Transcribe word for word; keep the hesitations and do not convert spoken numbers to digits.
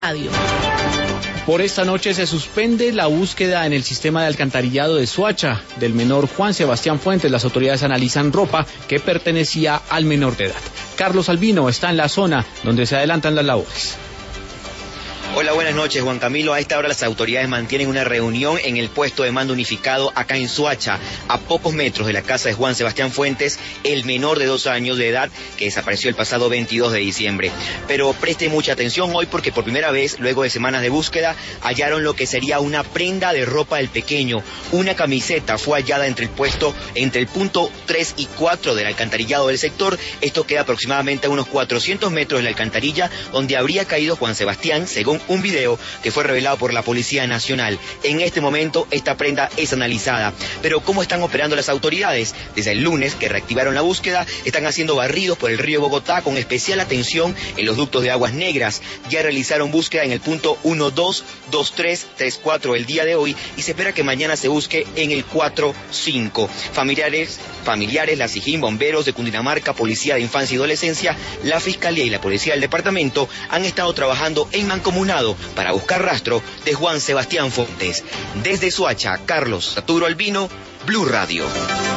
Radio. Por esta noche se suspende la búsqueda en el sistema de alcantarillado de Soacha del menor Juan Sebastián Fuentes. Las autoridades analizan ropa que pertenecía al menor de edad. Carlos Albino está en la zona donde se adelantan las labores. Hola, buenas noches, Juan Camilo. A esta hora las autoridades mantienen una reunión en el puesto de mando unificado acá en Soacha, a pocos metros de la casa de Juan Sebastián Fuentes, el menor de dos años de edad que desapareció el pasado veintidós de diciembre. Pero preste mucha atención hoy porque por primera vez, luego de semanas de búsqueda, hallaron lo que sería una prenda de ropa del pequeño. Una camiseta fue hallada entre el puesto, entre el punto tres y cuatro del alcantarillado del sector. Esto queda aproximadamente a unos cuatrocientos metros de la alcantarilla donde habría caído Juan Sebastián, según un video que fue revelado por la Policía Nacional. En este momento esta prenda es analizada. Pero ¿cómo están operando las autoridades? Desde el lunes que reactivaron la búsqueda, están haciendo barridos por el río Bogotá con especial atención en los ductos de aguas negras. Ya realizaron búsqueda en el punto uno, dos, dos, tres, tres, cuatro el día de hoy y se espera que mañana se busque en el cuatro, cinco. Familiares, familiares, la SIJIN, bomberos de Cundinamarca, Policía de Infancia y Adolescencia, la Fiscalía y la Policía del Departamento han estado trabajando en mancomunado para buscar rastro de Juan Sebastián Fuentes. Desde Soacha, Carlos Arturo Albino, Blue Radio.